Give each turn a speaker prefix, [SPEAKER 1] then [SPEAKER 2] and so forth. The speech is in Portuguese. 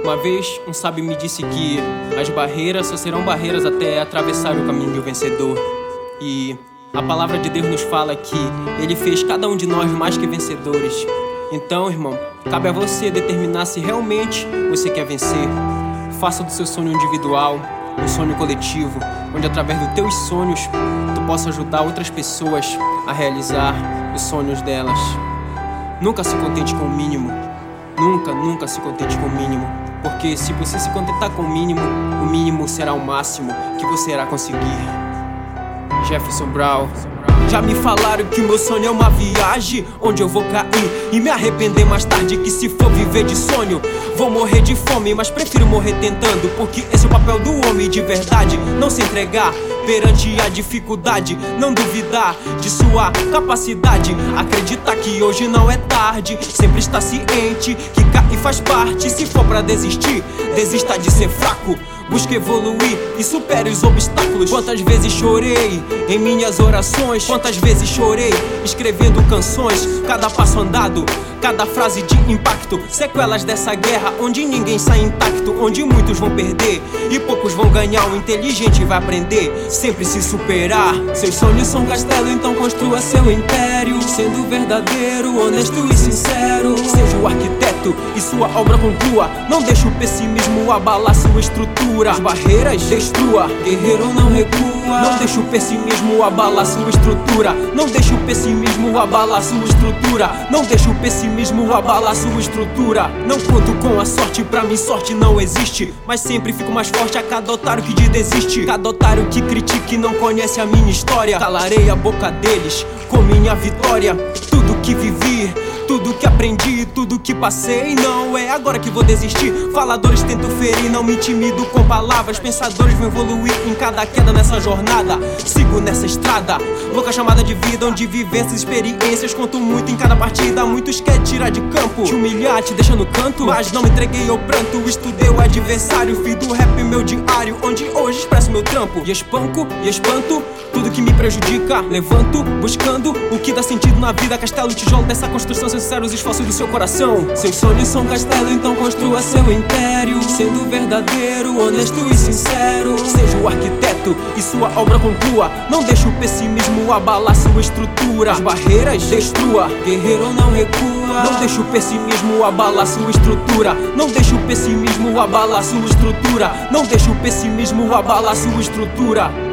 [SPEAKER 1] Uma vez, um sábio me disse que as barreiras só serão barreiras até atravessar o caminho do vencedor. E a palavra de Deus nos fala que Ele fez cada um de nós mais que vencedores. Então, irmão, cabe a você determinar se realmente você quer vencer. Faça do seu sonho individual um sonho coletivo, onde através dos teus sonhos tu possa ajudar outras pessoas a realizar os sonhos delas. Nunca se contente com o mínimo. Nunca se contente com o mínimo. Porque se você se contentar com o mínimo será o máximo que você irá conseguir. Jefferson Brown. Já me falaram que o meu sonho é uma viagem onde eu vou cair e me arrepender mais tarde, que se for viver de sonho vou morrer de fome, mas prefiro morrer tentando, porque esse é o papel do homem de verdade. Não se entregar perante a dificuldade, não duvidar de sua capacidade, acreditar que hoje não é tarde, sempre estar ciente que cair faz parte. Se for pra desistir, desista de ser fraco, busque evoluir e supere os obstáculos. Quantas vezes chorei em minhas orações, quantas vezes chorei escrevendo canções. Cada passo andado, cada frase de impacto, sequelas dessa guerra onde ninguém sai intacto, onde muitos vão perder e poucos vão ganhar. O inteligente vai aprender, sempre se superar. Seus sonhos são castelo, então construa seu império, sendo verdadeiro, honesto e sincero. Seja o arquiteto e sua obra conclua, não deixe o pessimismo abalar sua estrutura. As barreiras destrua, guerreiro não recua. Não deixe o pessimismo abalar sua estrutura. Não deixe o pessimismo abalar sua estrutura. Não deixe o pessimismo abalar sua estrutura. Não conto com a sorte, pra mim sorte não existe, mas sempre fico mais forte a cada otário que desiste. Cada otário que critique não conhece a minha história. Calarei a boca deles com minha vitória. Tudo que vivi, tudo que aprendi, tudo que passei, não é agora que vou desistir. Faladores tentam ferir, não me intimido com palavras. Pensadores vão evoluir em cada queda nessa jornada. Sigo nessa estrada, louca chamada de vida, onde vivências, experiências conto muito em cada partida. Muitos querem tirar de campo, te humilhar, te deixar no canto, mas não me entreguei ao pranto. Estudei o adversário, fiz do rap meu diário, onde hoje expresso meu trampo. E espanco e espanto tudo que me prejudica. Levanto, buscando o que dá sentido na vida. Castelo, tijolo dessa construção, sinceros esforços do seu coração. Seus sonhos são castelo, então construa seu império, sendo verdadeiro, honesto e sincero. Seja o arquiteto e sua obra conclua. Não deixe o pessimismo abalar sua estrutura. As barreiras destrua, guerreiro não recua. Não deixe o pessimismo abalar sua estrutura. Não deixe o pessimismo abalar sua estrutura. Não deixe o pessimismo abalar sua estrutura.